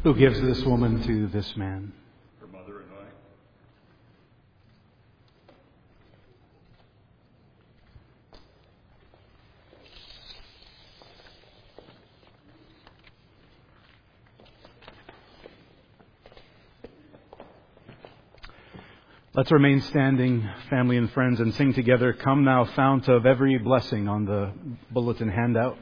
Who gives this woman to this man? Her mother and I. Let's remain standing, family and friends, and sing together, "Come Thou Fount of Every Blessing," on the bulletin handout.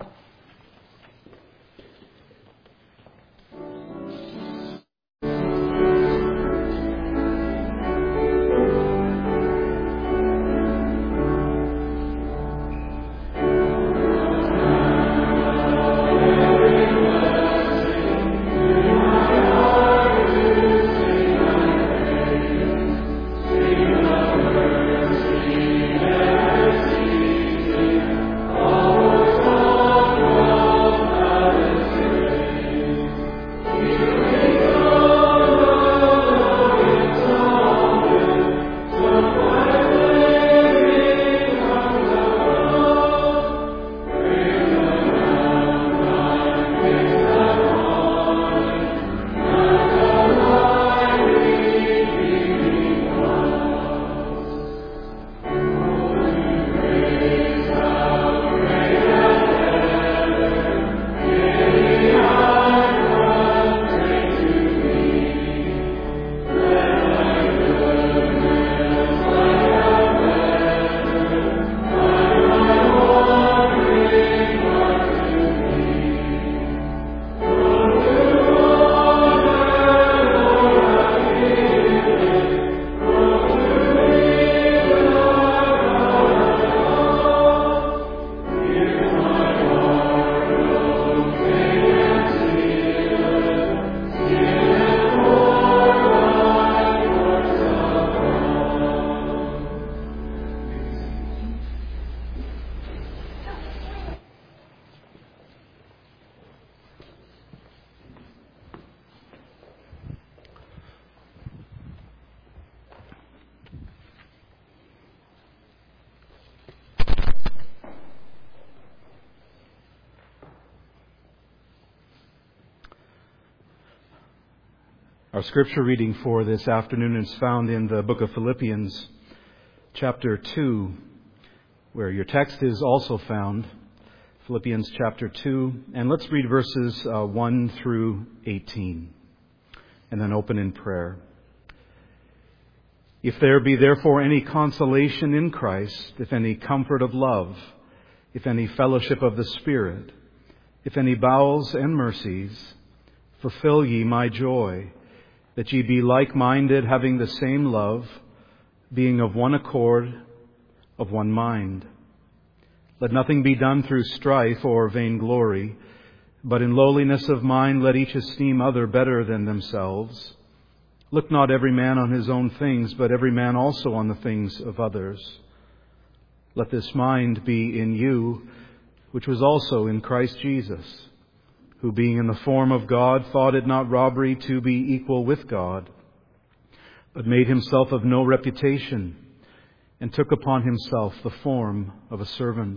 Our scripture reading for this afternoon is found in the book of Philippians, chapter 2, where your text is also found. Philippians chapter 2, and let's read verses 1 through 18, and then open in prayer. If there be therefore any consolation in Christ, if any comfort of love, if any fellowship of the Spirit, if any bowels and mercies, fulfill ye my joy, that ye be like-minded, having the same love, being of one accord, of one mind. Let nothing be done through strife or vainglory, but in lowliness of mind let each esteem other better than themselves. Look not every man on his own things, but every man also on the things of others. Let this mind be in you, which was also in Christ Jesus, who being in the form of God thought it not robbery to be equal with God, but made himself of no reputation, and took upon himself the form of a servant,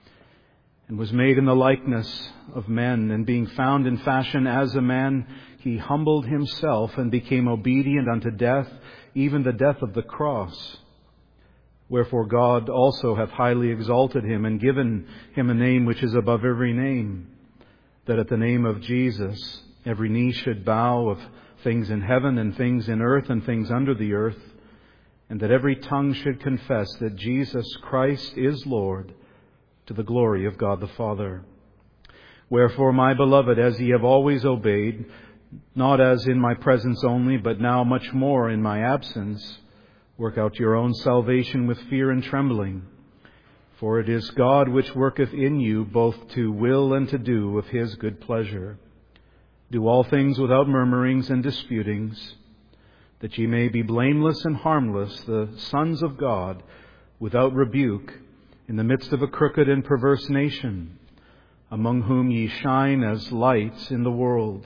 and was made in the likeness of men, and being found in fashion as a man, he humbled himself and became obedient unto death, even the death of the cross. Wherefore God also hath highly exalted him, and given him a name which is above every name, that at the name of Jesus every knee should bow, of things in heaven and things in earth and things under the earth, and that every tongue should confess that Jesus Christ is Lord, to the glory of God the Father. Wherefore, my beloved, as ye have always obeyed, not as in my presence only, but now much more in my absence, work out your own salvation with fear and trembling. For it is God which worketh in you both to will and to do of his good pleasure. Do all things without murmurings and disputings, that ye may be blameless and harmless, the sons of God, without rebuke, in the midst of a crooked and perverse nation, among whom ye shine as lights in the world,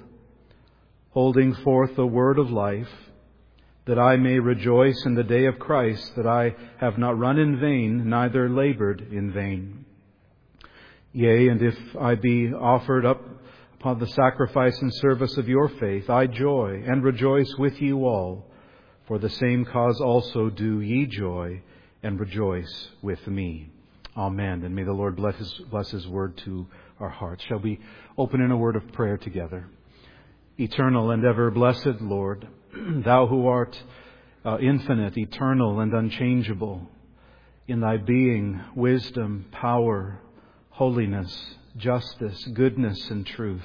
holding forth the word of life, that I may rejoice in the day of Christ, that I have not run in vain, neither labored in vain. Yea, and if I be offered up upon the sacrifice and service of your faith, I joy and rejoice with you all. For the same cause also do ye joy and rejoice with me. Amen. And may the Lord bless His word to our hearts. Shall we open in a word of prayer together? Eternal and ever blessed Lord, Thou who art infinite, eternal, and unchangeable, in Thy being, wisdom, power, holiness, justice, goodness, and truth.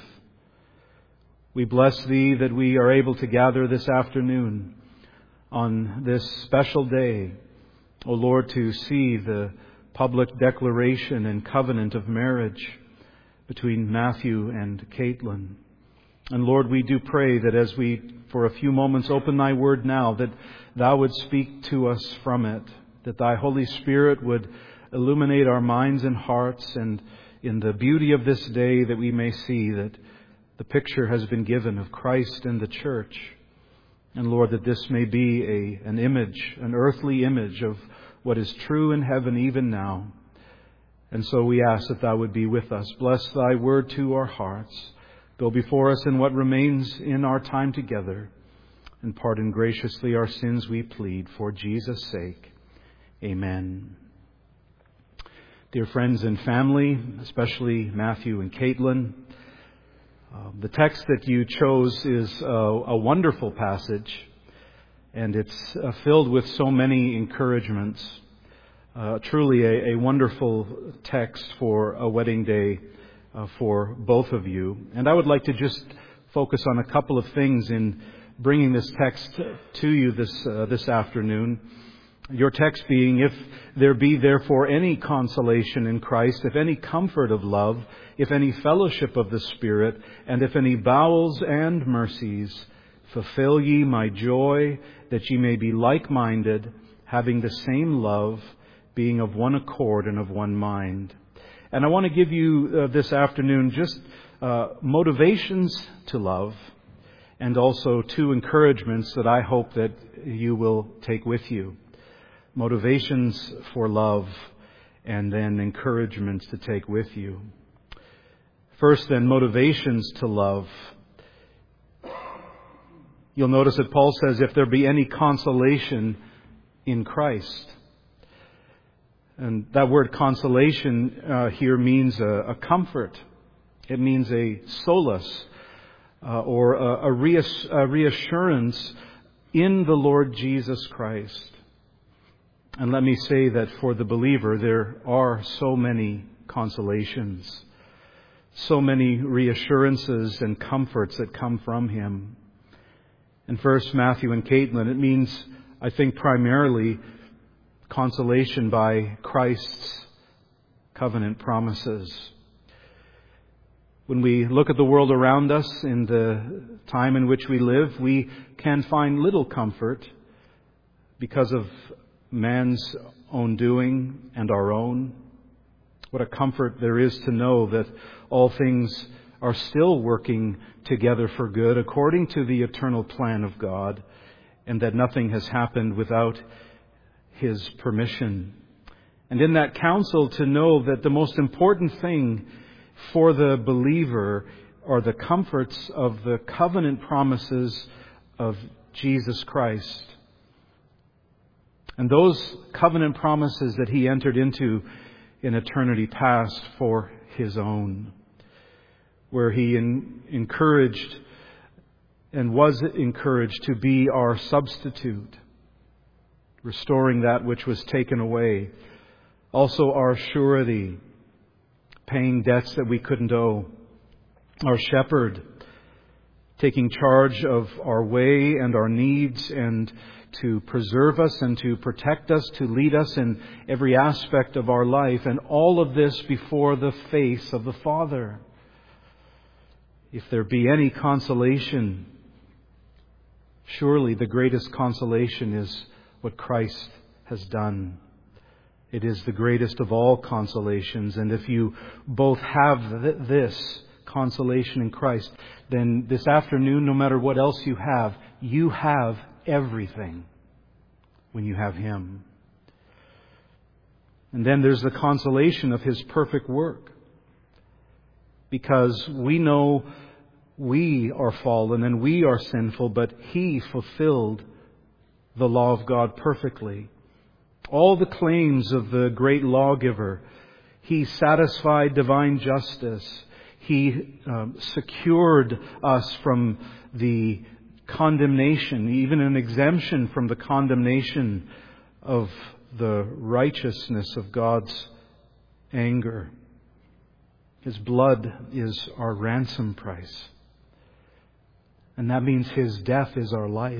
We bless Thee that we are able to gather this afternoon on this special day, O Lord, to see the public declaration and covenant of marriage between Matthew and Caitlin. And Lord, we do pray that as we, for a few moments, open Thy Word now, that Thou would speak to us from it, that Thy Holy Spirit would illuminate our minds and hearts, and in the beauty of this day that we may see that the picture has been given of Christ and the church. And Lord, that this may be an image, an earthly image of what is true in heaven even now. And so we ask that Thou would be with us. Bless Thy Word to our hearts. Go before us in what remains in our time together. And pardon graciously our sins, we plead, for Jesus' sake. Amen. Dear friends and family, especially Matthew and Caitlin, the text that you chose is a wonderful passage, and it's filled with so many encouragements. Truly a wonderful text for a wedding day for both of you. And I would like to just focus on a couple of things in bringing this text to you this afternoon. Your text being, if there be therefore any consolation in Christ, if any comfort of love, if any fellowship of the Spirit, and if any bowels and mercies, fulfill ye my joy, that ye may be like-minded, having the same love, being of one accord and of one mind. And I want to give you this afternoon just motivations to love, and also two encouragements that I hope that you will take with you. Motivations for love, and then encouragements to take with you. First, then, motivations to love. You'll notice that Paul says, if there be any consolation in Christ. And that word consolation here means a comfort. It means a solace or a reassurance in the Lord Jesus Christ. And let me say that for the believer, there are so many consolations, so many reassurances and comforts that come from Him. And first, Matthew and Caitlin, it means, I think, primarily consolation by Christ's covenant promises. When we look at the world around us in the time in which we live, we can find little comfort because of man's own doing and our own. What a comfort there is to know that all things are still working together for good according to the eternal plan of God, and that nothing has happened without His permission. And in that counsel to know that the most important thing for the believer are the comforts of the covenant promises of Jesus Christ. And those covenant promises that He entered into in eternity past for His own, where He encouraged and was encouraged to be our substitute, restoring that which was taken away. Also our surety, paying debts that we couldn't owe. Our shepherd, taking charge of our way and our needs, and to preserve us and to protect us, to lead us in every aspect of our life, and all of this before the face of the Father. If there be any consolation, surely the greatest consolation is what Christ has done. It is the greatest of all consolations. And if you both have this consolation in Christ, then this afternoon, no matter what else you have everything when you have Him. And then there's the consolation of His perfect work. Because we know we are fallen and we are sinful, but He fulfilled the law of God perfectly. All the claims of the great lawgiver, He satisfied divine justice. He secured us from the condemnation, even an exemption from the condemnation of the righteousness of God's anger. His blood is our ransom price. And that means His death is our life.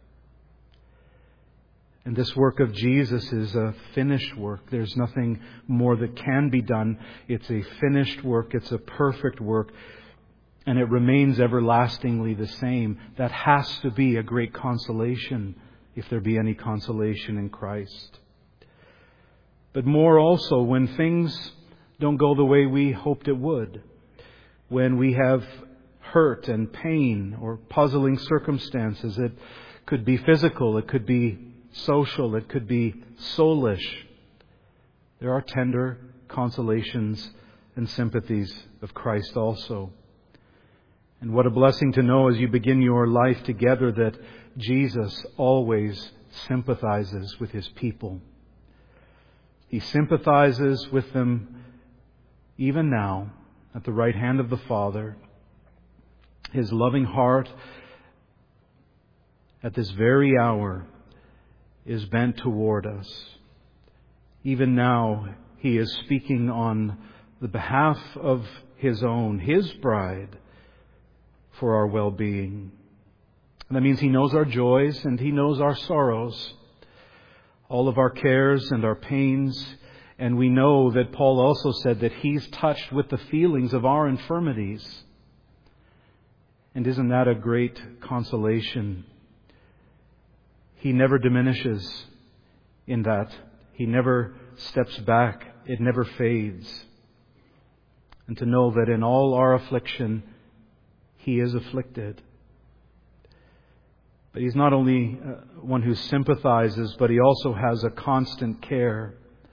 And this work of Jesus is a finished work. There's nothing more that can be done. It's a finished work. It's a perfect work. And it remains everlastingly the same. That has to be a great consolation, if there be any consolation in Christ. But more also, when things don't go the way we hoped it would, when we have hurt and pain or puzzling circumstances, it could be physical, it could be social, it could be soulish. There are tender consolations and sympathies of Christ also. And what a blessing to know as you begin your life together that Jesus always sympathizes with His people. He sympathizes with them even now at the right hand of the Father. His loving heart at this very hour is bent toward us. Even now, He is speaking on the behalf of His own, His bride, for our well-being. And that means He knows our joys and He knows our sorrows, all of our cares and our pains. And we know that Paul also said that He's touched with the feelings of our infirmities. And isn't that a great consolation? He never diminishes in that. He never steps back. It never fades. And to know that in all our affliction, He is afflicted. But He's not only one who sympathizes, but He also has a constant care.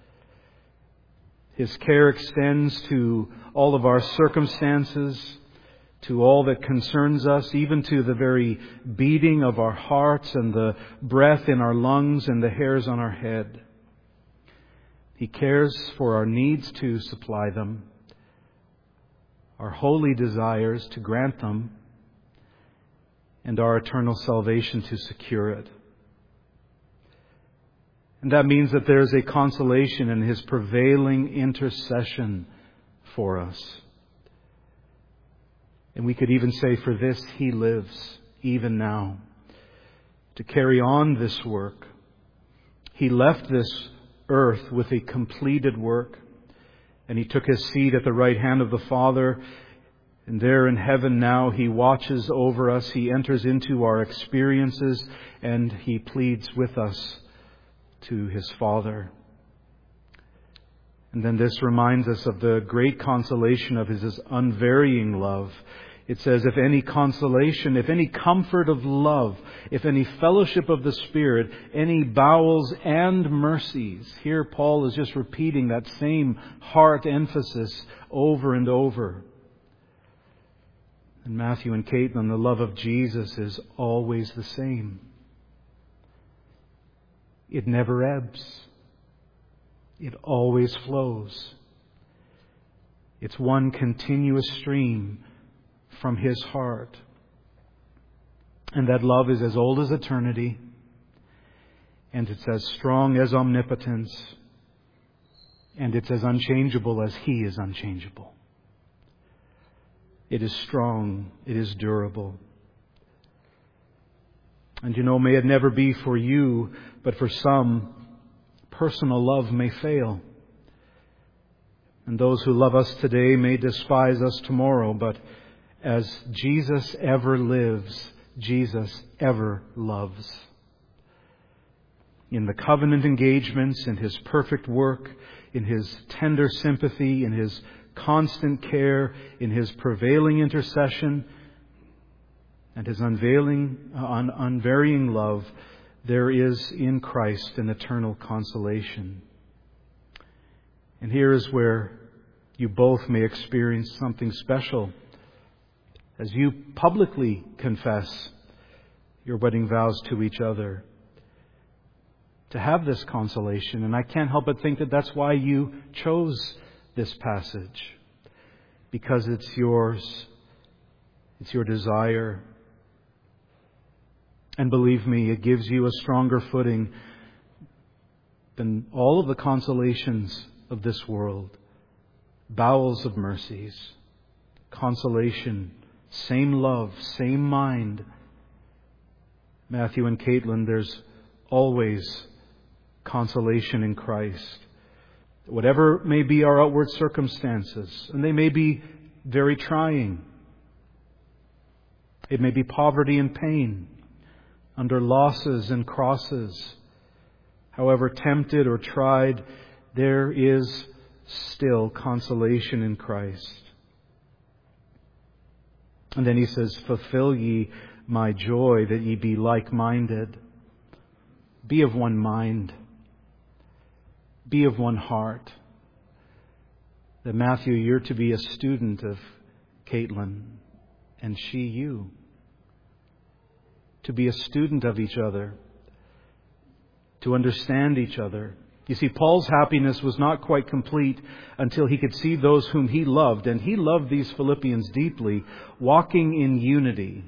His care extends to all of our circumstances, to all that concerns us, even to the very beating of our hearts and the breath in our lungs and the hairs on our head. He cares for our needs to supply them, our holy desires to grant them, and our eternal salvation to secure it. And that means that there is a consolation in His prevailing intercession for us. And we could even say for this, He lives even now to carry on this work. He left this earth with a completed work, and He took His seat at the right hand of the Father. And there in heaven now, He watches over us. He enters into our experiences, and He pleads with us to His Father. And then this reminds us of the great consolation of His unvarying love. It says, if any consolation, if any comfort of love, if any fellowship of the Spirit, any bowels and mercies. Here Paul is just repeating that same heart emphasis over and over. And Matthew and Caitlin, the love of Jesus is always the same. It never ebbs. It always flows. It's one continuous stream from His heart. And that love is as old as eternity. And it's as strong as omnipotence. And it's as unchangeable as He is unchangeable. It is strong. It is durable. And may it never be for you, but for some, personal love may fail. And those who love us today may despise us tomorrow. But as Jesus ever lives, Jesus ever loves. In the covenant engagements, in His perfect work, in His tender sympathy, in His constant care, in His prevailing intercession, and His unvarying love, there is in Christ an eternal consolation. And here is where you both may experience something special as you publicly confess your wedding vows to each other, to have this consolation. And I can't help but think that that's why you chose this passage, because it's yours, it's your desire. And believe me, it gives you a stronger footing than all of the consolations of this world. Bowels of mercies, consolation, same love, same mind. Matthew and Caitlin, there's always consolation in Christ. Whatever may be our outward circumstances, and they may be very trying. It may be poverty and pain, under losses and crosses. However tempted or tried, there is still consolation in Christ. And then he says, fulfill ye my joy, that ye be like-minded. Be of one mind. Be of one heart. That Matthew, you're to be a student of Caitlin, and she you. To be a student of each other. To understand each other. You see, Paul's happiness was not quite complete until he could see those whom he loved, and he loved these Philippians deeply, walking in unity.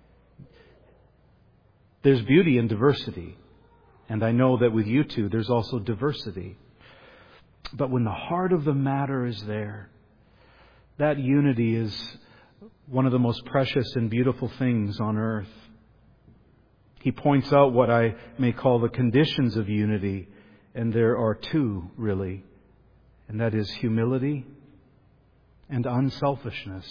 There's beauty in diversity. And I know that with you two, there's also diversity. But when the heart of the matter is there, that unity is one of the most precious and beautiful things on earth. He points out what I may call the conditions of unity, and there are two, really. And that is humility and unselfishness.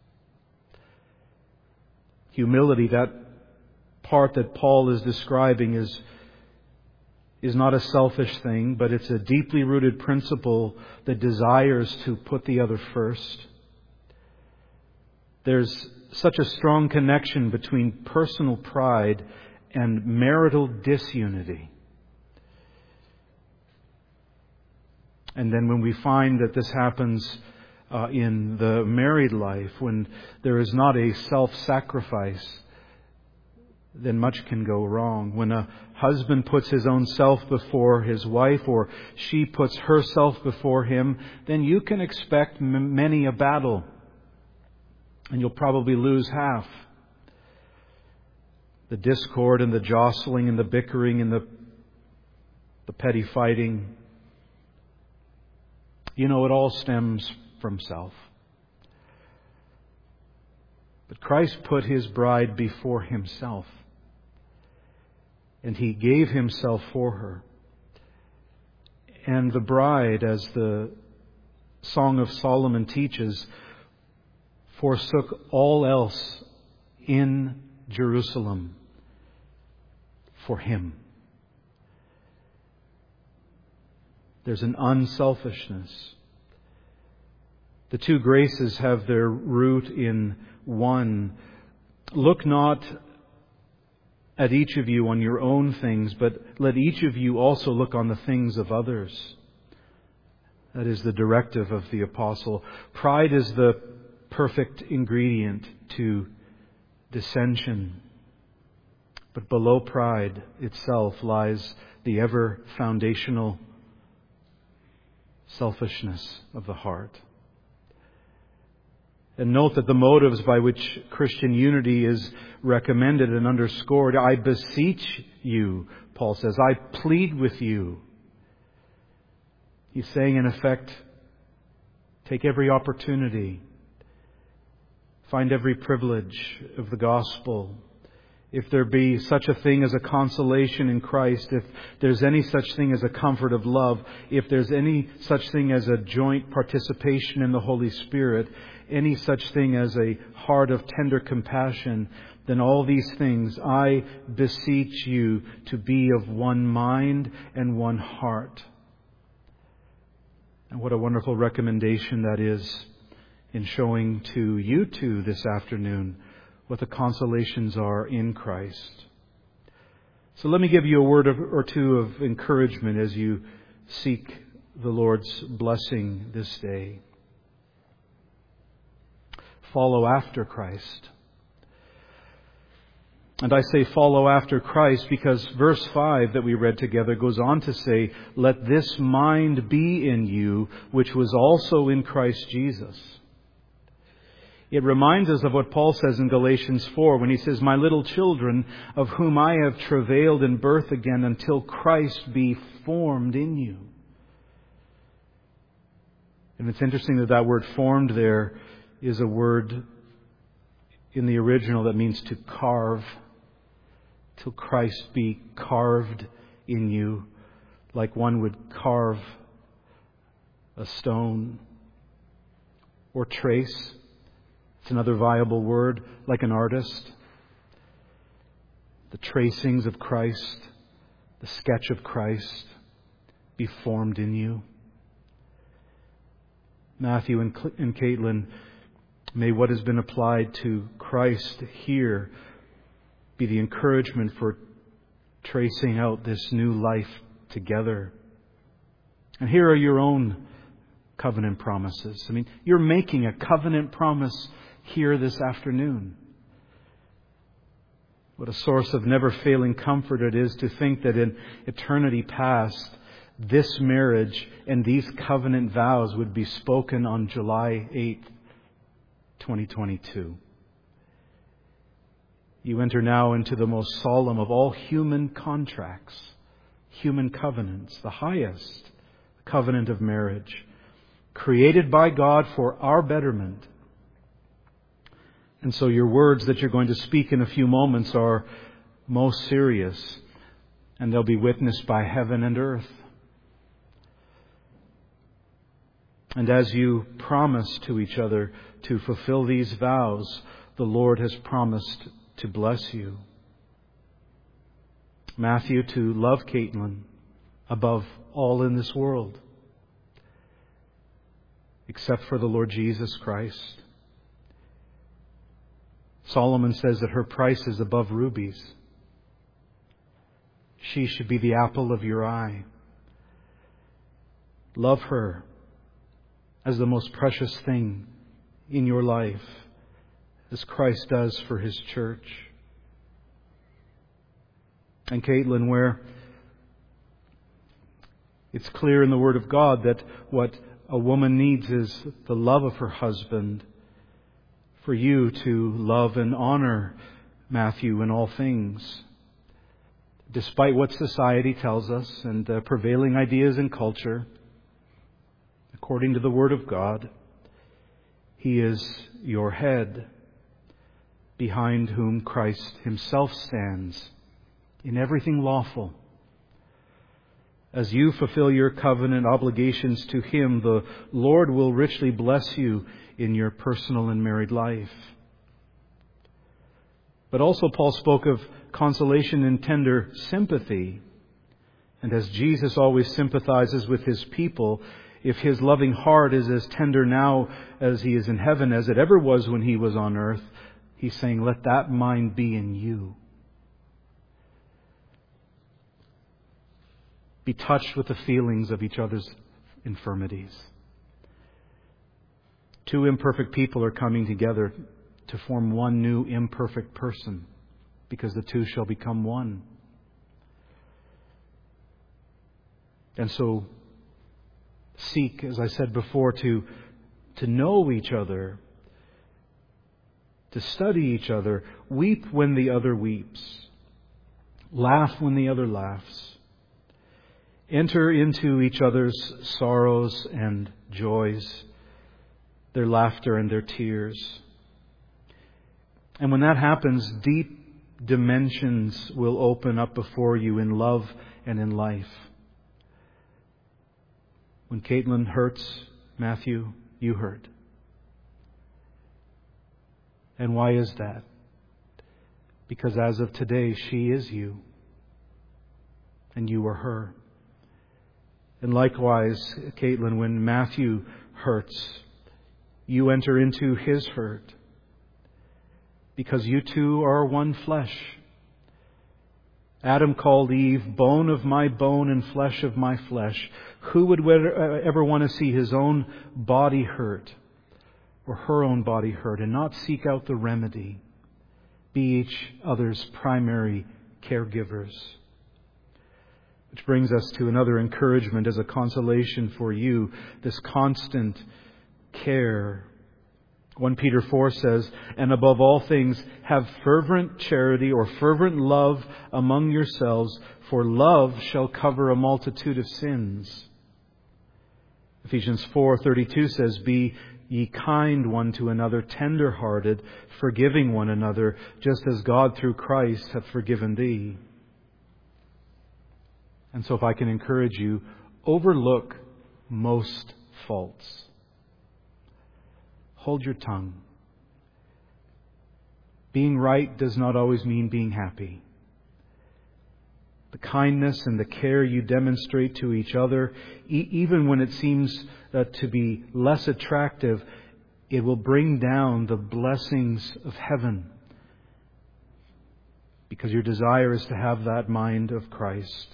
Humility, that part that Paul is describing, is not a selfish thing, but it's a deeply rooted principle that desires to put the other first. There's such a strong connection between personal pride and marital disunity. And then when we find that this happens in the married life, when there is not a self-sacrifice, then much can go wrong. When a husband puts his own self before his wife, or she puts herself before him, then you can expect many a battle. And you'll probably lose half. The discord and the jostling and the bickering and the petty fighting. You know, it all stems from self. But Christ put His bride before Himself. And He gave Himself for her. And the bride, as the Song of Solomon teaches, forsook all else in Jerusalem for Him. There's an unselfishness. The two graces have their root in one. Look not at each of you on your own things, but let each of you also look on the things of others. That is the directive of the apostle. Pride is the perfect ingredient to dissension. But below pride itself lies the ever foundational selfishness of the heart. And note that the motives by which Christian unity is recommended and underscored, I beseech you, Paul says, I plead with you. He's saying, in effect, take every opportunity, find every privilege of the gospel. If there be such a thing as a consolation in Christ, if there's any such thing as a comfort of love, if there's any such thing as a joint participation in the Holy Spirit, any such thing as a heart of tender compassion, then all these things I beseech you to be of one mind and one heart. And what a wonderful recommendation that is in showing to you two this afternoon what the consolations are in Christ. So let me give you a word or two of encouragement as you seek the Lord's blessing this day. follow after Christ. And I say follow after Christ because verse 5 that we read together goes on to say, let this mind be in you, which was also in Christ Jesus. It reminds us of what Paul says in Galatians 4 when he says, my little children, of whom I have travailed in birth again until Christ be formed in you. And it's interesting that word formed there is a word in the original that means to carve. Till Christ be carved in you, like one would carve a stone. Or trace. It's another viable word, like an artist. The tracings of Christ, the sketch of Christ, be formed in you. Matthew and Caitlin, may what has been applied to Christ here be the encouragement for tracing out this new life together. And here are your own covenant promises. I mean, you're making a covenant promise here this afternoon. What a source of never-failing comfort it is to think that in eternity past, this marriage and these covenant vows would be spoken on July 8th, 2022. You enter now into the most solemn of all human contracts, human covenants, the highest covenant of marriage, created by God for our betterment. And so your words that you're going to speak in a few moments are most serious, and they'll be witnessed by heaven and earth. And as you promise to each other to fulfill these vows, the Lord has promised to bless you. Matthew, to love Caitlin above all in this world, except for the Lord Jesus Christ. Solomon says that her price is above rubies. She should be the apple of your eye. Love her as the most precious thing in your life, as Christ does for His church. And Caitlin, where it's clear in the Word of God that what a woman needs is the love of her husband, for you to love and honor Matthew in all things. Despite what society tells us and prevailing ideas in culture, according to the Word of God, He is your head, behind whom Christ Himself stands in everything lawful. As you fulfill your covenant obligations to Him, the Lord will richly bless you in your personal and married life. But also Paul spoke of consolation and tender sympathy. And as Jesus always sympathizes with His people, if His loving heart is as tender now as He is in heaven as it ever was when He was on earth, He's saying, let that mind be in you. Be touched with the feelings of each other's infirmities. Two imperfect people are coming together to form one new imperfect person, because the two shall become one. And so seek, as I said before, to know each other, to study each other, weep when the other weeps, laugh when the other laughs. Enter into each other's sorrows and joys, their laughter and their tears. And when that happens, deep dimensions will open up before you in love and in life. When Caitlin hurts, Matthew, you hurt. And why is that? Because as of today, she is you, and you are her. And likewise, Caitlin, when Matthew hurts, you enter into his hurt, because you two are one flesh. Adam called Eve, bone of my bone and flesh of my flesh. Who would ever want to see his own body hurt, or her own body hurt and not seek out the remedy. Be each other's primary caregivers. Which brings us to another encouragement as a consolation for you, this constant care. 1 Peter 4 says, "And above all things, have fervent charity or fervent love among yourselves, for love shall cover a multitude of sins." Ephesians 4:32 says, "Be ye kind one to another, tender-hearted, forgiving one another, just as God through Christ hath forgiven thee." And so if I can encourage you, overlook most faults. Hold your tongue. Being right does not always mean being happy. The kindness and the care you demonstrate to each other, even when it seems to be less attractive, it will bring down the blessings of heaven. Because your desire is to have that mind of Christ.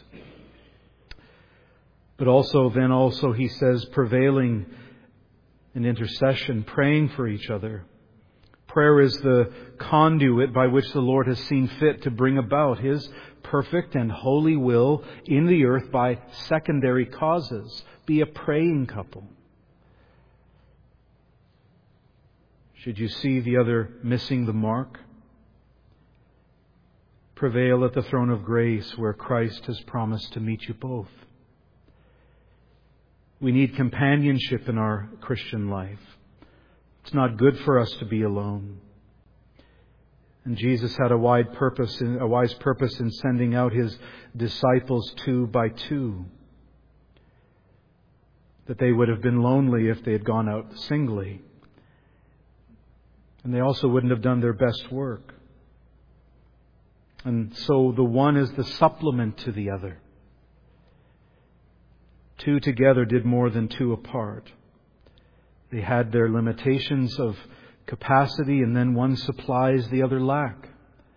But also, he says, prevailing in intercession, praying for each other. Prayer is the conduit by which the Lord has seen fit to bring about His perfect and holy will in the earth by secondary causes. Be a praying couple. Should you see the other missing the mark, prevail at the throne of grace where Christ has promised to meet you both. We need companionship in our Christian life. It's not good for us to be alone. And Jesus had a wise purpose in sending out His disciples 2 by 2. That they would have been lonely if they had gone out singly. And they also wouldn't have done their best work. And so the one is the supplement to the other. 2 together did more than 2 apart. They had their limitations of capacity, and then one supplies, the other lack.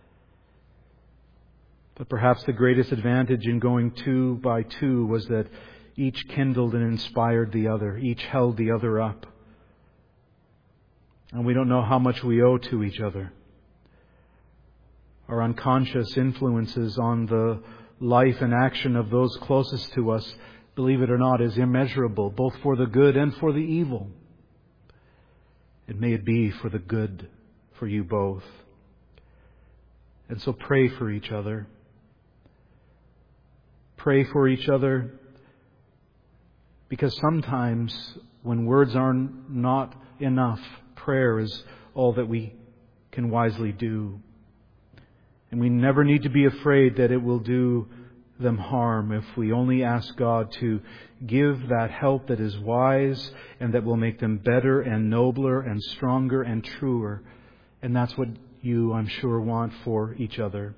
But perhaps the greatest advantage in going 2 by 2 was that each kindled and inspired the other. Each held the other up. And we don't know how much we owe to each other. Our unconscious influences on the life and action of those closest to us, believe it or not, is immeasurable, both for the good and for the evil. And may it be for the good for you both. And so pray for each other. Pray for each other, because sometimes when words are not enough, prayer is all that we can wisely do. And we never need to be afraid that it will do them harm if we only ask God to give that help that is wise and that will make them better and nobler and stronger and truer. And that's what you, I'm sure, want for each other.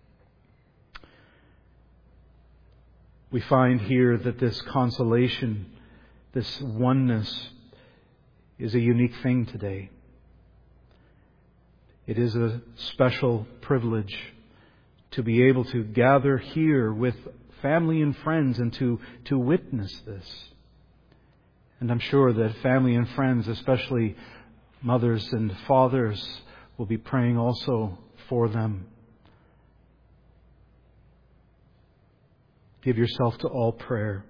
We find here that this consolation, this oneness, is a unique thing today. It is a special privilege to be able to gather here with family and friends and to witness this. And I'm sure that family and friends, especially mothers and fathers, will be praying also for them. Give yourself to all prayer.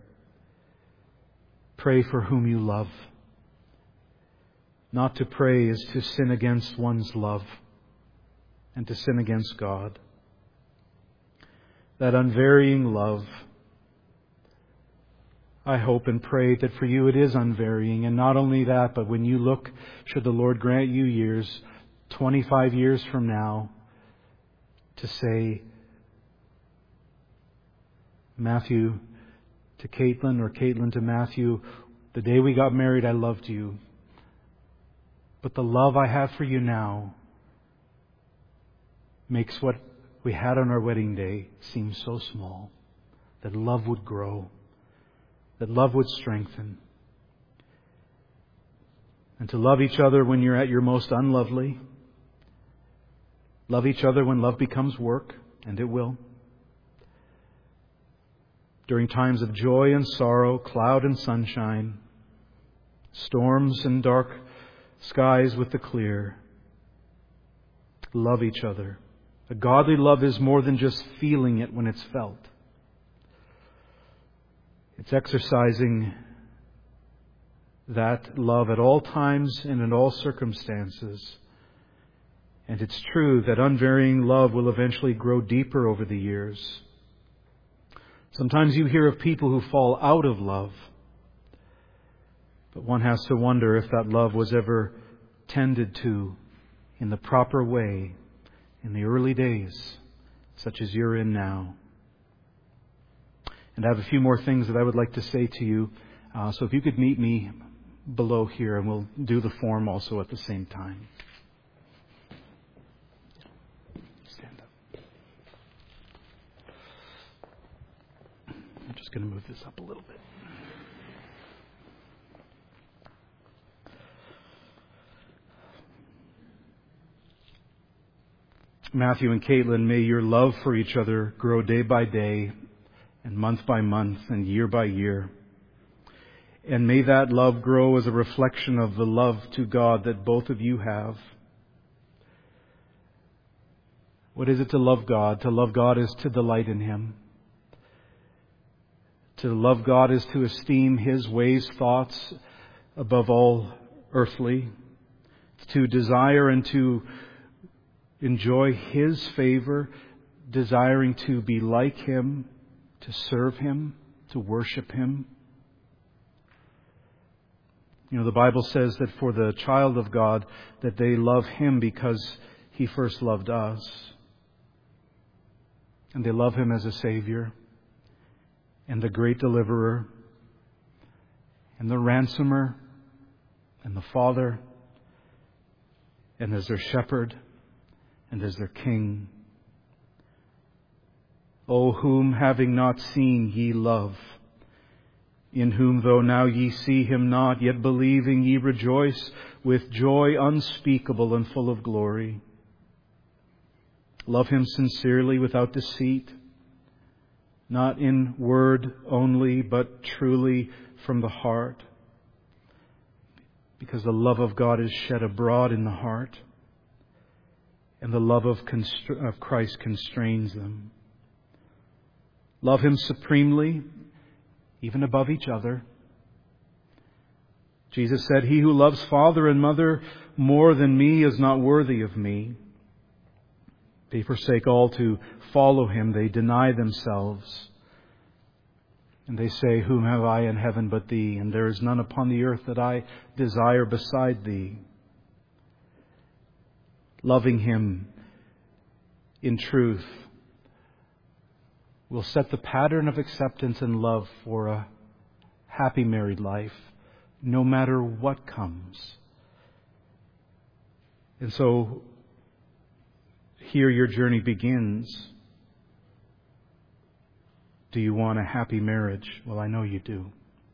Pray for whom you love. Not to pray is to sin against one's love and to sin against God. That unvarying love, I hope and pray that for you it is unvarying. And not only that, but when you look, should the Lord grant you years, 25 years from now, to say, Matthew to Caitlin or Caitlin to Matthew, the day we got married, I loved you. But the love I have for you now makes what we had on our wedding day seem so small. That love would grow. That love would strengthen. And to love each other when you're at your most unlovely. Love each other when love becomes work, and it will. During times of joy and sorrow, cloud and sunshine, storms and dark skies with the clear. Love each other. A godly love is more than just feeling it when it's felt. It's exercising that love at all times and in all circumstances. And it's true that unvarying love will eventually grow deeper over the years. Sometimes you hear of people who fall out of love. But one has to wonder if that love was ever tended to in the proper way in the early days, such as you're in now. And I have a few more things that I would like to say to you. So if you could meet me below here, and we'll do the form also at the same time. Stand up. I'm just going to move this up a little bit. Matthew and Caitlin, may your love for each other grow day by day and month by month and year by year. And may that love grow as a reflection of the love to God that both of you have. What is it to love God? To love God is to delight in Him. To love God is to esteem His ways, thoughts above all earthly. To desire and to enjoy His favor, desiring to be like Him, to serve Him, to worship Him. You know, the Bible says that for the child of God, that they love Him because He first loved us. And they love Him as a Savior and the great deliverer and the ransomer and the Father and as their shepherd and as their King. O whom having not seen ye love, in whom though now ye see Him not, yet believing ye rejoice with joy unspeakable and full of glory. Love Him sincerely without deceit, not in word only, but truly from the heart, because the love of God is shed abroad in the heart, and the love of Christ constrains them. Love Him supremely, even above each other. Jesus said, "He who loves father and mother more than me is not worthy of me." They forsake all to follow Him. They deny themselves. And they say, "Whom have I in heaven but Thee? And there is none upon the earth that I desire beside Thee." Loving Him in truth will set the pattern of acceptance and love for a happy married life, no matter what comes. And so, here your journey begins. Do you want a happy marriage? Well, I know you do.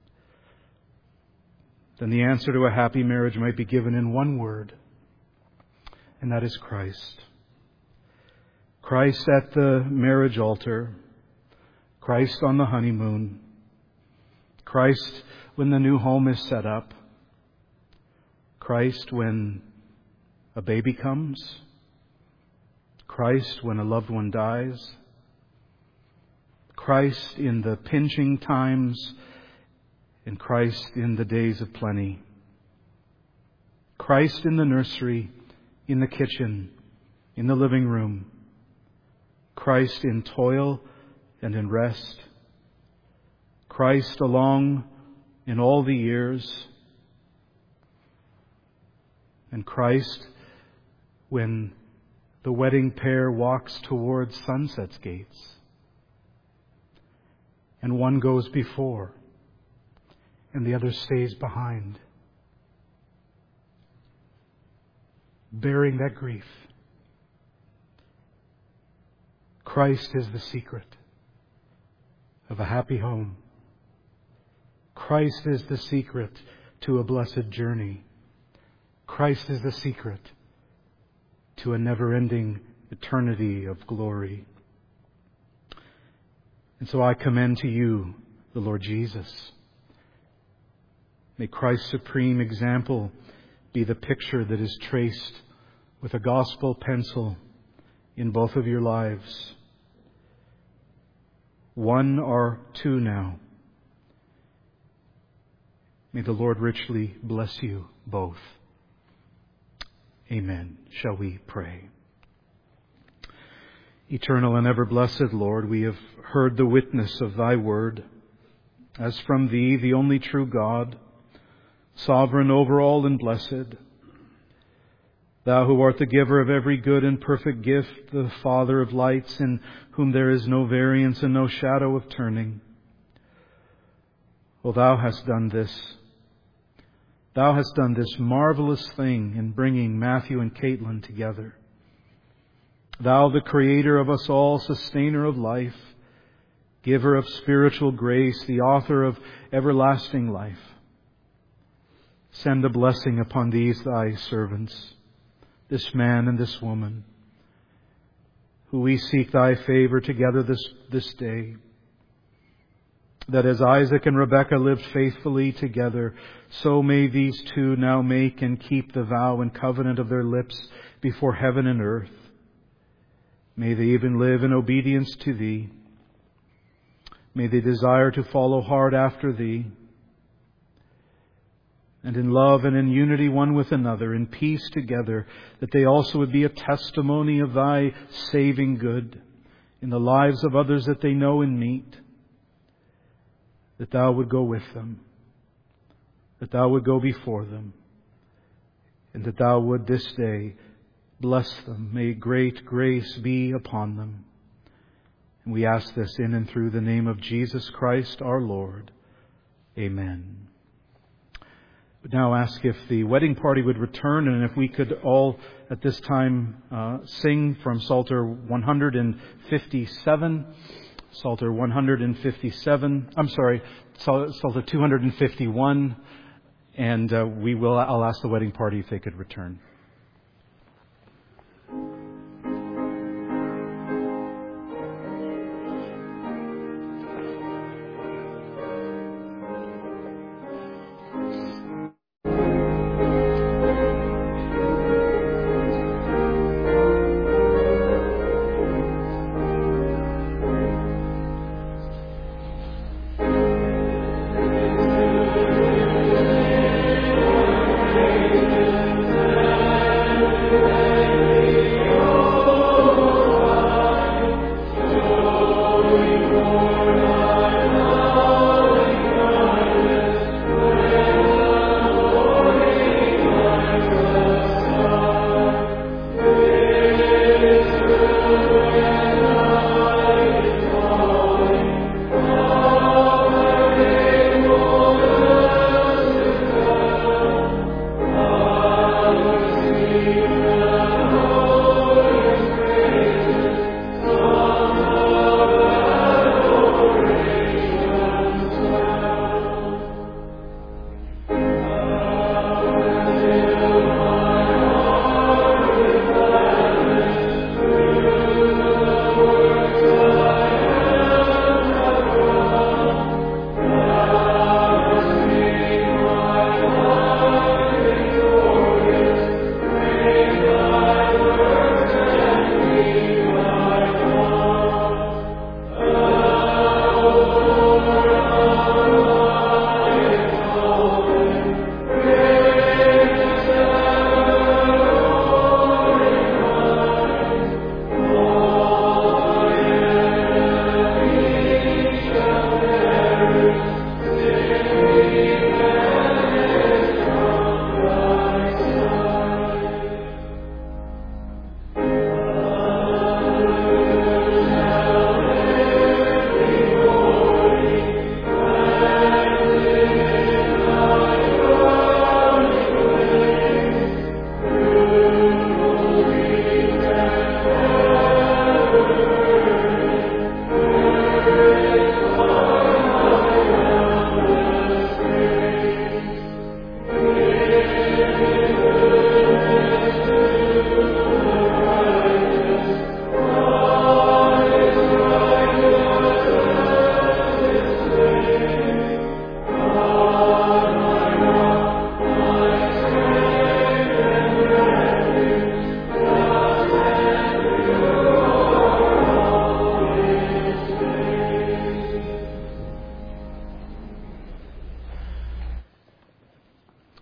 Then the answer to a happy marriage might be given in one word, and that is Christ. Christ at the marriage altar. Christ on the honeymoon. Christ when the new home is set up. Christ when a baby comes. Christ when a loved one dies. Christ in the pinching times, and Christ in the days of plenty. Christ in the nursery, in the kitchen, in the living room. Christ in toil and in rest. Christ along in all the years. And Christ when the wedding pair walks towards sunset's gates. And one goes before and the other stays behind, bearing that grief. Christ is the secret of a happy home. Christ is the secret to a blessed journey. Christ is the secret to a never-ending eternity of glory. And so I commend to you the Lord Jesus. May Christ's supreme example be the picture that is traced with a gospel pencil in both of your lives. One or two now. May the Lord richly bless you both. Amen. Shall we pray? Eternal and ever blessed Lord, we have heard the witness of Thy word, as from Thee, the only true God, sovereign over all and blessed. Thou who art the giver of every good and perfect gift, the Father of lights, in whom there is no variance and no shadow of turning. O Thou hast done this. Thou hast done this marvelous thing in bringing Matthew and Caitlin together. Thou, the Creator of us all, sustainer of life, giver of spiritual grace, the author of everlasting life, send a blessing upon these Thy servants, this man and this woman, who we seek Thy favor together this day, that as Isaac and Rebekah lived faithfully together, so may these two now make and keep the vow and covenant of their lips before heaven and earth. May they even live in obedience to Thee. May they desire to follow hard after Thee. And in love and in unity one with another, in peace together, that they also would be a testimony of Thy saving good in the lives of others that they know and meet. That Thou would go with them, that Thou would go before them, and that Thou would this day bless them. May great grace be upon them. And we ask this in and through the name of Jesus Christ our Lord. Amen. But now ask if the wedding party would return, and if we could all at this time sing from Psalter 157. Psalter 157. I'm sorry, Psalter 251. And I'll ask the wedding party if they could return.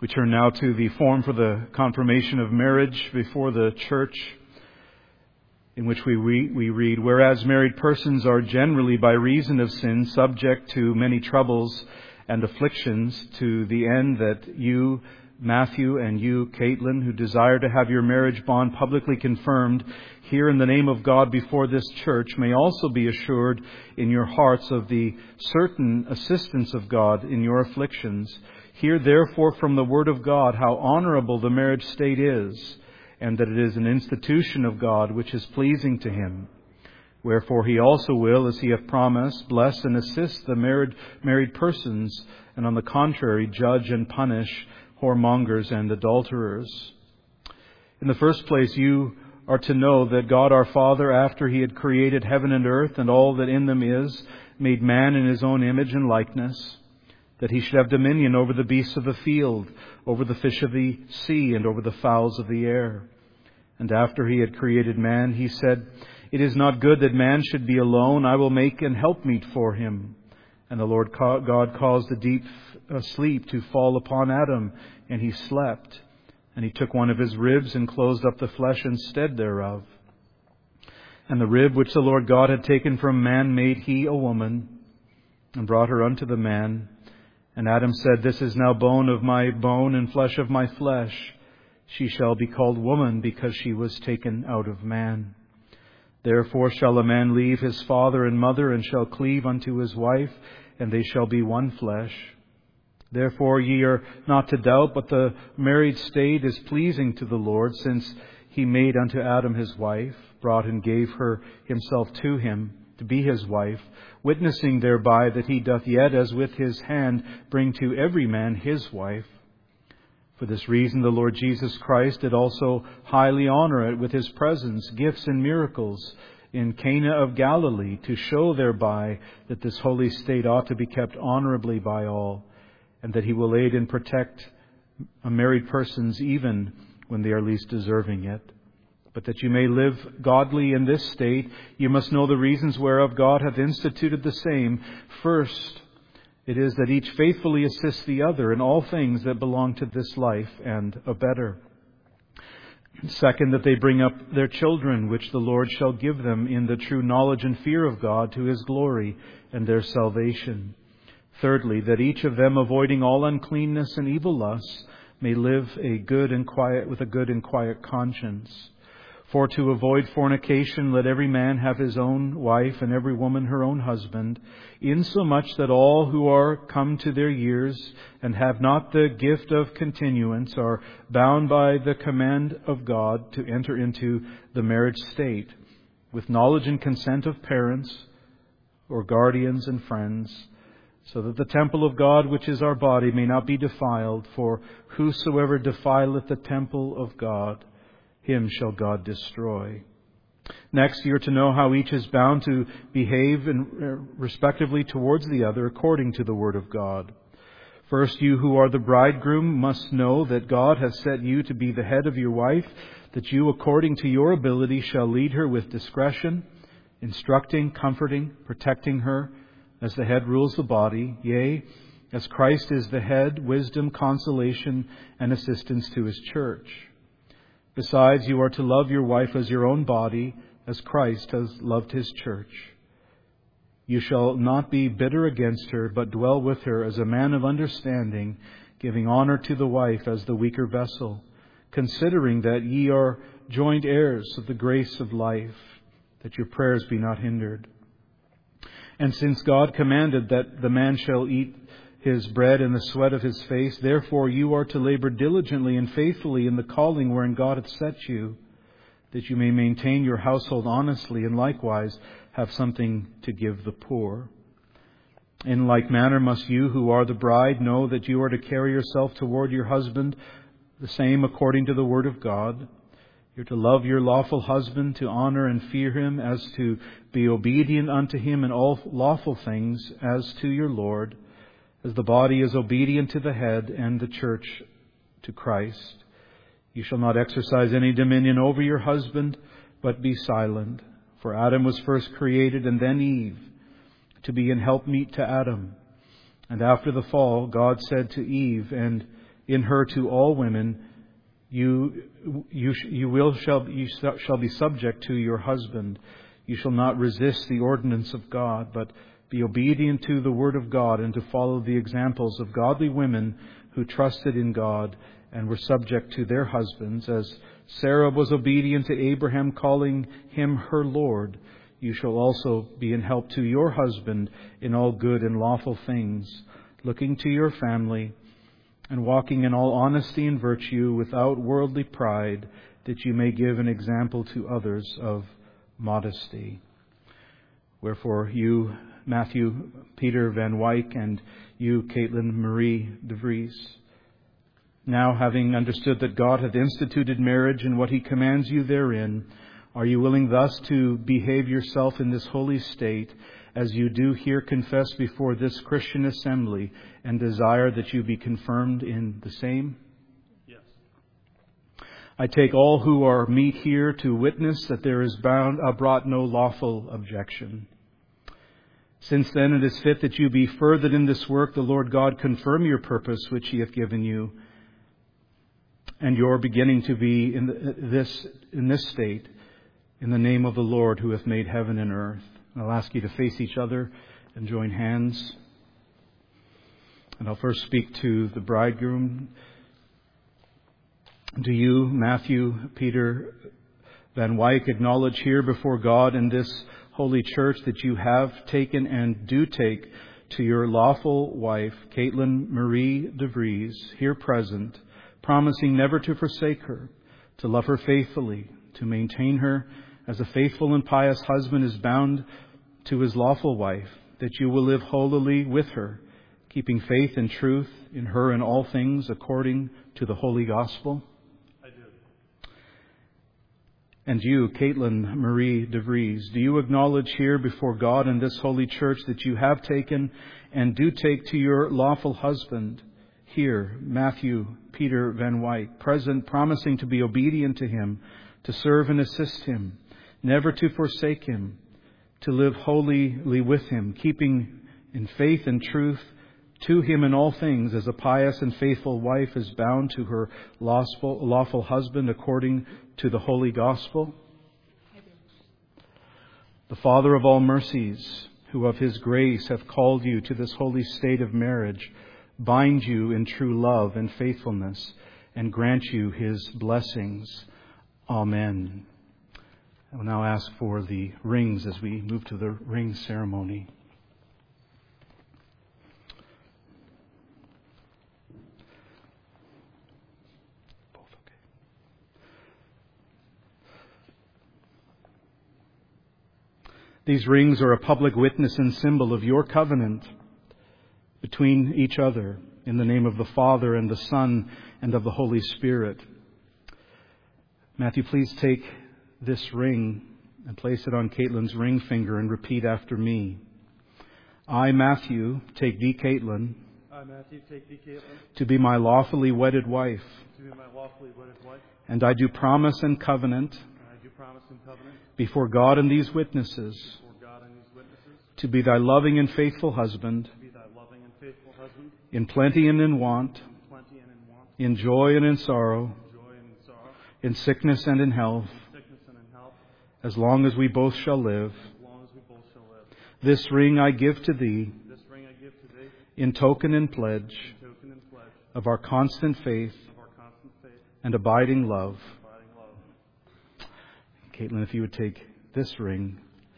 We turn now to the form for the confirmation of marriage before the church, in which we read, "Whereas married persons are generally by reason of sin subject to many troubles and afflictions, to the end that you, Matthew, and you, Caitlin, who desire to have your marriage bond publicly confirmed here in the name of God before this church, may also be assured in your hearts of the certain assistance of God in your afflictions. Hear therefore from the word of God how honorable the marriage state is, and that it is an institution of God which is pleasing to Him. Wherefore He also will, as He hath promised, bless and assist the married persons, and on the contrary judge and punish whoremongers and adulterers." In the first place, you are to know that God our Father, after He had created heaven and earth and all that in them is, made man in His own image and likeness, that He should have dominion over the beasts of the field, over the fish of the sea, and over the fowls of the air. And after He had created man, He said, "It is not good that man should be alone. I will make an helpmeet for him." And the Lord God caused a deep sleep to fall upon Adam, and he slept. And He took one of his ribs and closed up the flesh instead thereof. And the rib which the Lord God had taken from man made He a woman, and brought her unto the man. And Adam said, "This is now bone of my bone and flesh of my flesh. She shall be called woman, because she was taken out of man. Therefore shall a man leave his father and mother, and shall cleave unto his wife, and they shall be one flesh. Therefore ye are not to doubt, but the married state is pleasing to the Lord, since He made unto Adam his wife, brought and gave her Himself to him, to be his wife, witnessing thereby that He doth yet as with His hand bring to every man his wife. For this reason the Lord Jesus Christ did also highly honor it with His presence, gifts, and miracles in Cana of Galilee, to show thereby that this holy state ought to be kept honorably by all, and that He will aid and protect married persons even when they are least deserving it. But that you may live godly in this state, you must know the reasons whereof God hath instituted the same. First, it is that each faithfully assists the other in all things that belong to this life and a better. Second, that they bring up their children, which the Lord shall give them in the true knowledge and fear of God, to His glory and their salvation. Thirdly, that each of them, avoiding all uncleanness and evil lusts, may live with a good and quiet conscience. For to avoid fornication, let every man have his own wife, and every woman her own husband, insomuch that all who are come to their years and have not the gift of continuance are bound by the command of God to enter into the marriage state, with knowledge and consent of parents or guardians and friends, so that the temple of God, which is our body, may not be defiled. For whosoever defileth the temple of God, him shall God destroy. Next, you are to know how each is bound to behave respectively towards the other according to the Word of God. First, you who are the bridegroom must know that God has set you to be the head of your wife, that you, according to your ability, shall lead her with discretion, instructing, comforting, protecting her, as the head rules the body, yea, as Christ is the head, wisdom, consolation, and assistance to His church. Besides, you are to love your wife as your own body, as Christ has loved His church. You shall not be bitter against her, but dwell with her as a man of understanding, giving honor to the wife as the weaker vessel, considering that ye are joint heirs of the grace of life, that your prayers be not hindered. And since God commanded that the man shall eat his bread in the sweat of his face, therefore you are to labor diligently and faithfully in the calling wherein God hath set you, that you may maintain your household honestly, and likewise have something to give the poor. In like manner must you who are the bride know that you are to carry yourself toward your husband the same according to the word of God. You're to love your lawful husband, to honor and fear him, as to be obedient unto him in all lawful things, as to your Lord, as the body is obedient to the head, and the church to Christ. You shall not exercise any dominion over your husband, but be silent. For Adam was first created, and then Eve, to be an helpmeet to Adam. And after the fall, God said to Eve, "And in her to all women, you shall be subject to your husband. You shall not resist the ordinance of God, but be obedient to the word of God, and to follow the examples of godly women who trusted in God and were subject to their husbands. As Sarah was obedient to Abraham, calling him her Lord, you shall also be in help to your husband in all good and lawful things, looking to your family and walking in all honesty and virtue without worldly pride, that you may give an example to others of modesty. Wherefore you, Matthew Peter Van Wyk, and you, Caitlin Marie de Vries, now having understood that God hath instituted marriage and what He commands you therein, are you willing thus to behave yourself in this holy state, as you do here confess before this Christian assembly, and desire that you be confirmed in the same? Yes. I take all who are meet here to witness that there is brought no lawful objection. Since then it is fit that you be furthered in this work, the Lord God confirm your purpose which He hath given you, and your beginning to be in this state, in the name of the Lord who hath made heaven and earth. I'll ask you to face each other and join hands. And I'll first speak to the bridegroom. Do you, Matthew Peter Van Wyk, acknowledge here before God in this holy church that you have taken and do take to your lawful wife, Caitlin Marie de Vries, here present, promising never to forsake her, to love her faithfully, to maintain her as a faithful and pious husband is bound to his lawful wife, that you will live holily with her, keeping faith and truth in her in all things according to the holy gospel? I do. And you, Caitlin Marie de Vries, do you acknowledge here before God in this holy church that you have taken and do take to your lawful husband, here, Matthew Peter Van Wyk, present, promising to be obedient to him, to serve and assist him, never to forsake him, to live holily with him, keeping in faith and truth to him in all things, as a pious and faithful wife is bound to her lawful husband according to the holy gospel? The Father of all mercies, who of His grace hath called you to this holy state of marriage, bind you in true love and faithfulness, and grant you His blessings. Amen. I will now ask for the rings as we move to the ring ceremony. Both okay. These rings are a public witness and symbol of your covenant between each other, in the name of the Father and the Son and of the Holy Spirit. Matthew, please take this ring and place it on Caitlin's ring finger and repeat after me. I, Matthew, take thee, Caitlin, I, Matthew, take thee, Caitlin, to be my lawfully wedded wife. to be my lawfully wedded wife. And I do promise and covenant And I do promise and covenant before God and these witnesses before God and these witnesses to be thy loving and faithful husband, to be thy loving and faithful husband, in plenty and in want, in plenty and in want, in joy and in sorrow, in joy and in sorrow, in sickness and in health, in sickness and in health, as long as we both shall live. as long as we both shall live. This ring I give to thee This ring I give to thee, in token and pledge in token and pledge of our constant faith of our constant faith and abiding love. and abiding love. Caitlin, if you would take this ring,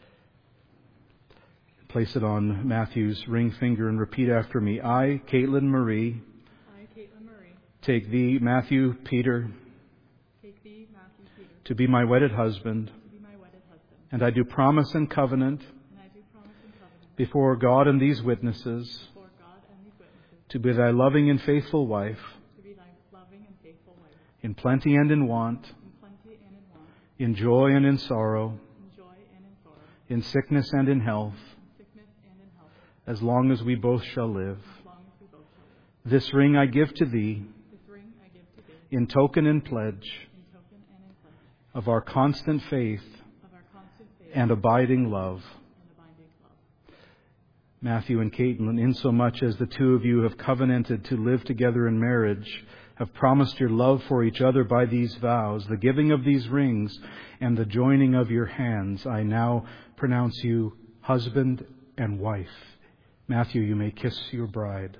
place it on Matthew's ring finger and repeat after me. I, Caitlin Marie, I, Caitlin Marie, take thee, Matthew Peter, take thee, Matthew Peter, to be my wedded husband, to be my wedded husband. and I do promise and covenant And I do promise and covenant before God and these witnesses before God and these witnesses to be thy loving and faithful wife, to be thy loving and faithful wife, in plenty and in want, in plenty and in want, in joy and in sorrow, in joy and in sorrow, in sickness and in health, in sickness and in health, as long as we both shall live. as long as we both shall live. This ring I give to thee This ring I give to thee in token and pledge in token and in pledge of our constant faith of our constant faith and abiding love. and abiding love. Matthew and Caitlin, insomuch as the two of you have covenanted to live together in marriage, have promised your love for each other by these vows, the giving of these rings, and the joining of your hands, I now pronounce you husband and wife. Matthew, you may kiss your bride.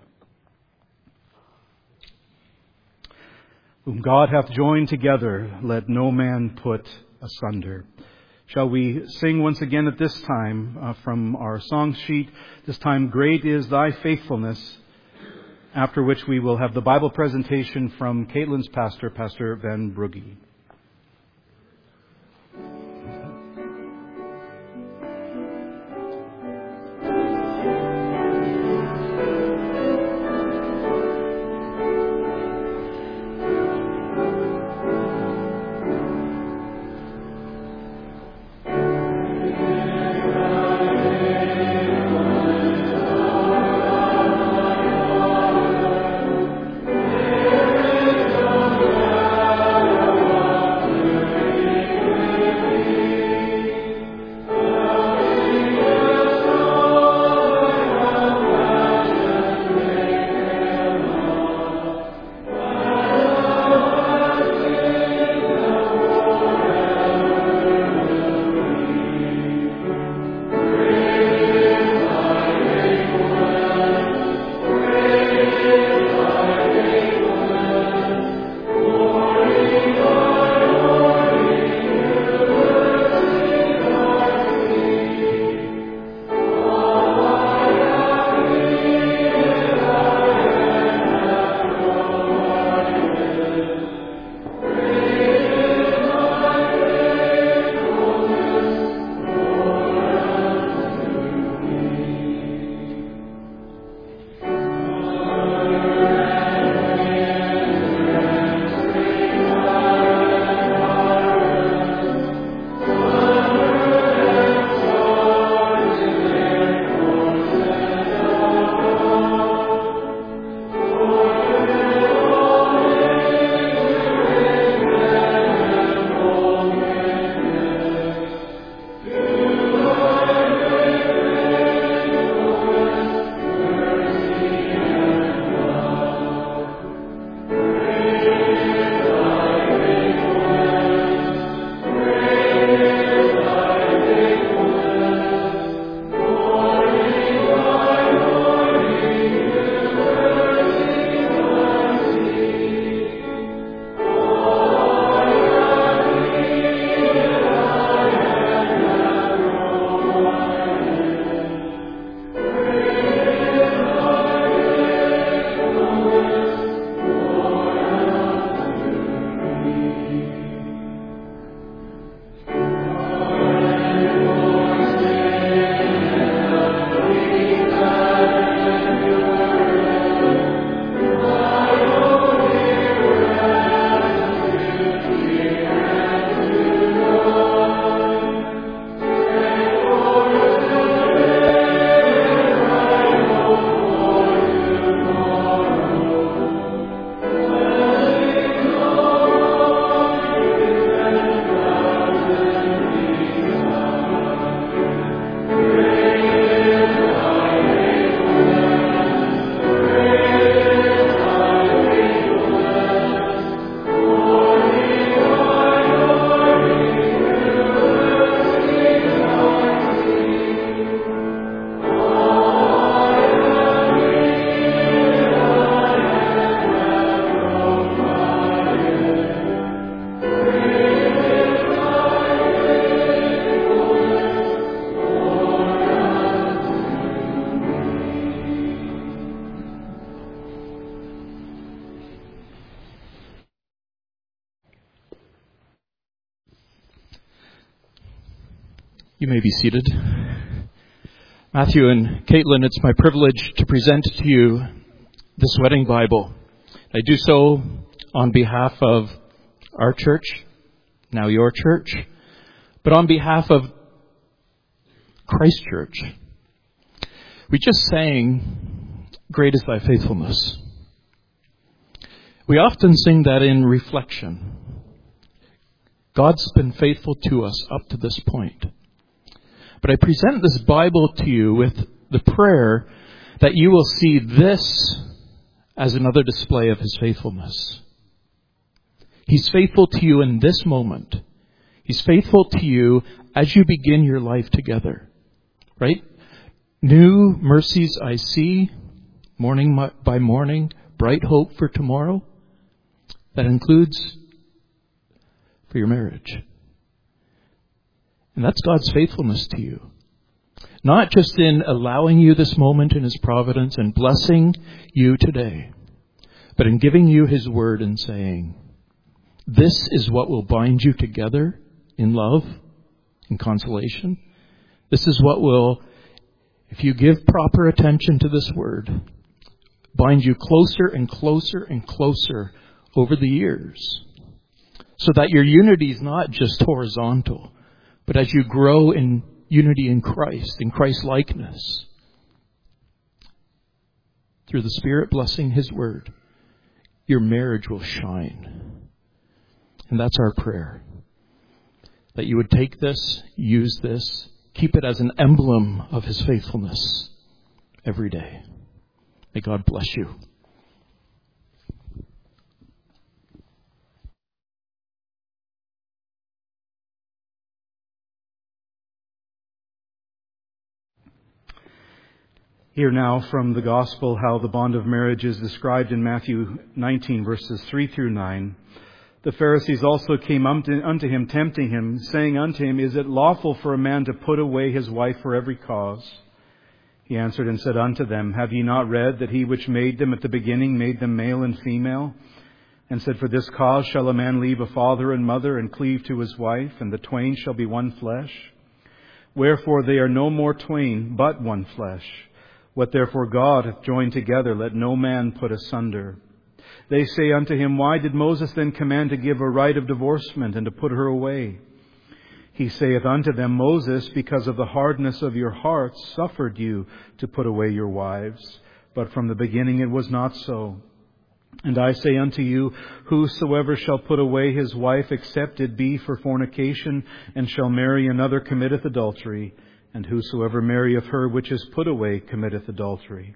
Whom God hath joined together, let no man put asunder. Shall we sing once again at this time from our song sheet, this time, Great is Thy Faithfulness, after which we will have the Bible presentation from Caitlin's pastor, Pastor Van Brugge. You may be seated. Matthew and Caitlin, it's my privilege to present to you this wedding Bible. I do so on behalf of our church, now your church, but on behalf of Christ Church. We just sang, Great is Thy Faithfulness. We often sing that in reflection. God's been faithful to us up to this point. But I present this Bible to you with the prayer that you will see this as another display of His faithfulness. He's faithful to you in this moment. He's faithful to you as you begin your life together. Right? New mercies I see, morning by morning, bright hope for tomorrow. That includes for your marriage. And that's God's faithfulness to you. Not just in allowing you this moment in His providence and blessing you today, but in giving you His word and saying, this is what will bind you together in love and consolation. This is what will, if you give proper attention to this word, bind you closer and closer and closer over the years. So that your unity is not just horizontal, but as you grow in unity in Christ likeness, through the Spirit blessing His word, your marriage will shine. And that's our prayer. That you would take this, use this, keep it as an emblem of His faithfulness every day. May God bless you. Hear now from the Gospel how the bond of marriage is described in Matthew 19, verses 3 through 9. The Pharisees also came unto him, tempting him, saying unto him, Is it lawful for a man to put away his wife for every cause? He answered and said unto them, Have ye not read that He which made them at the beginning made them male and female? And said, For this cause shall a man leave a father and mother, and cleave to his wife, and the twain shall be one flesh? Wherefore they are no more twain, but one flesh. What therefore God hath joined together, let no man put asunder. They say unto him, Why did Moses then command to give a right of divorcement, and to put her away? He saith unto them, Moses, because of the hardness of your hearts, suffered you to put away your wives. But from the beginning it was not so. And I say unto you, Whosoever shall put away his wife, except it be for fornication, and shall marry another, committeth adultery. And whosoever marrieth her which is put away committeth adultery.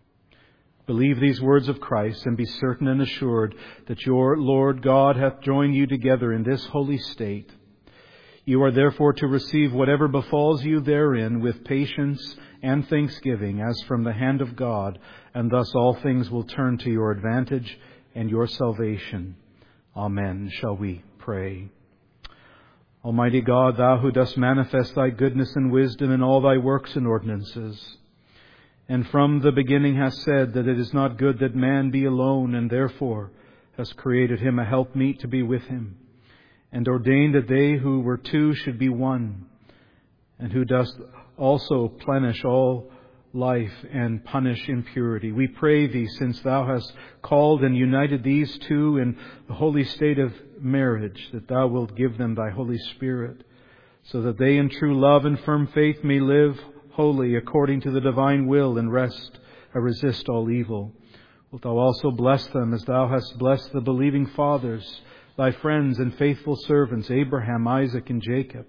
Believe these words of Christ, and be certain and assured that your Lord God hath joined you together in this holy state. You are therefore to receive whatever befalls you therein with patience and thanksgiving, as from the hand of God, and thus all things will turn to your advantage and your salvation. Amen. Shall we pray? Almighty God, Thou who dost manifest Thy goodness and wisdom in all Thy works and ordinances, and from the beginning hast said that it is not good that man be alone, and therefore hast created him a helpmeet to be with him, and ordained that they who were two should be one, and who dost also plenish all life and punish impurity. We pray Thee, since Thou hast called and united these two in the holy state of marriage, that Thou wilt give them Thy Holy Spirit, so that they in true love and firm faith may live holy according to the divine will, and resist all evil. Wilt Thou also bless them as Thou hast blessed the believing fathers, Thy friends and faithful servants, Abraham, Isaac, and Jacob,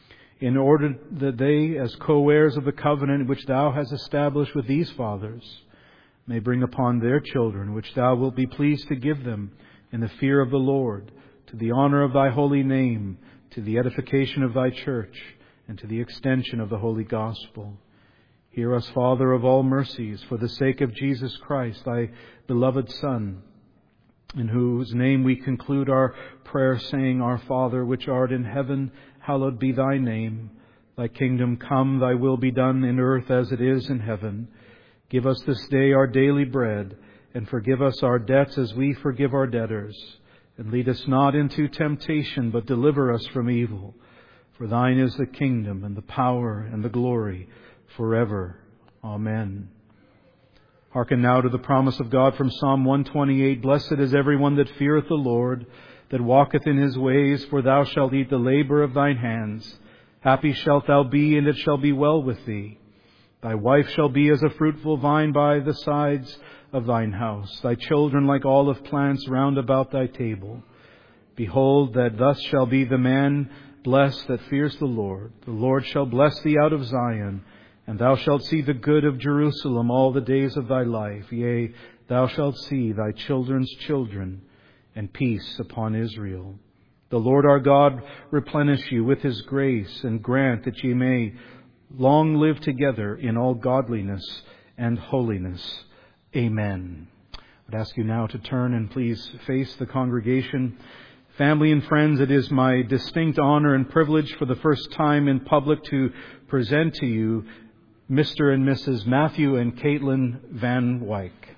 in order that they, as co-heirs of the covenant which Thou hast established with these fathers, may bring upon their children, which Thou wilt be pleased to give them in the fear of the Lord, to the honor of Thy holy name, to the edification of Thy church, and to the extension of the holy gospel. Hear us, Father of all mercies, for the sake of Jesus Christ, Thy beloved Son, in whose name we conclude our prayer, saying, Our Father, which art in heaven, hallowed be Thy name. Thy kingdom come, Thy will be done in earth as it is in heaven. Give us this day our daily bread, and forgive us our debts as we forgive our debtors. And lead us not into temptation, but deliver us from evil. For Thine is the kingdom, and the power, and the glory, forever. Amen. Hearken now to the promise of God from Psalm 128. Blessed is everyone that feareth the Lord, that walketh in His ways, for Thou shalt eat the labor of Thine hands. Happy shalt thou be, and it shall be well with thee. Thy wife shall be as a fruitful vine by the sides of thine house, thy children like olive plants round about thy table. Behold, that thus shall be the man blessed that fears the Lord. The Lord shall bless thee out of Zion, And thou shalt see the good of Jerusalem all the days of thy life. Yea, thou shalt see thy children's children, and peace upon Israel. The Lord our God replenish you with his grace, and grant that ye may long live together in all godliness and holiness. Amen. I'd ask you now to turn and please face the congregation. Family and friends, it is my distinct honor and privilege for the first time in public to present to you Mr. and Mrs. Matthew and Caitlin Van Wyk.